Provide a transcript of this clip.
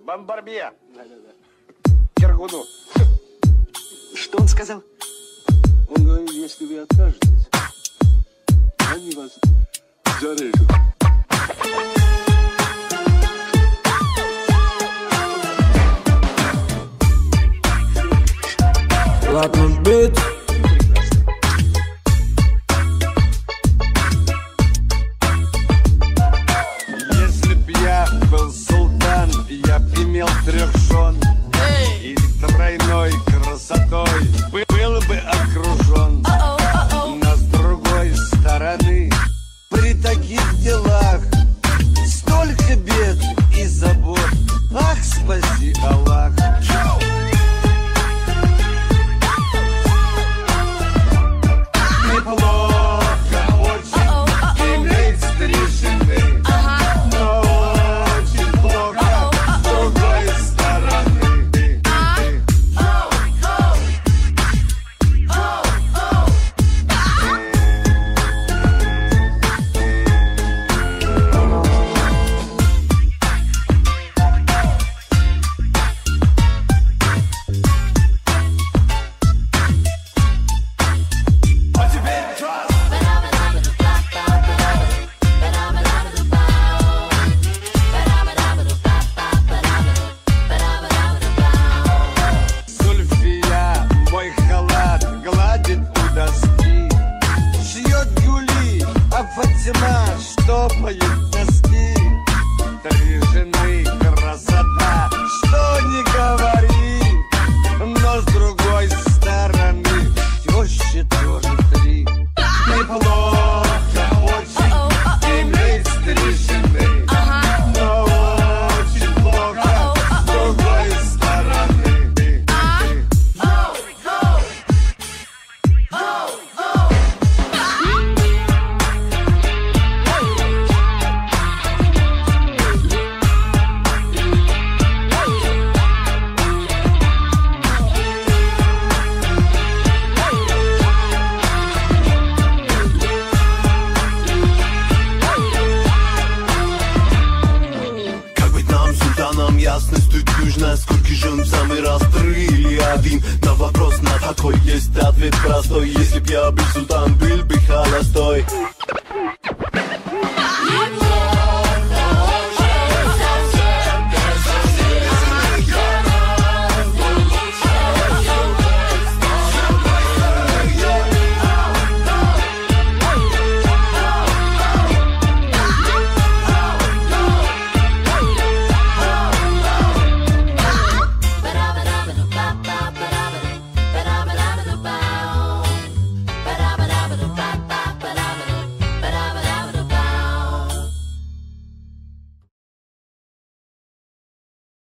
Бомбарбье. Киргуну. Что он сказал? Он говорит, если вы откажетесь, они вас зарежут. Ладно, бит. Если б я был султан, я б имел 3 жен. И тройной красотой был бы окружен. Но с другой стороны, при таких делах столько бед и забот. Ах, спаси Аллах. Неплохо очень иметь 3 жены, но очень плохо с другой стороны. Зульфия мой халат гладит у доски, шьет гюли, а Фатима штопает носки. 3 жены красота, что не говори, но с другой стороны тещи тоже 3. Неплохо очень иметь 3 жены, но очень плохо с другой стороны. Как быть нам, султанам, ясность тут нужна. Сколько жен в самый раз, 3 или 1? На вопрос на такой есть ответ простой. Если б я был султан, был бы холостой. Неплохо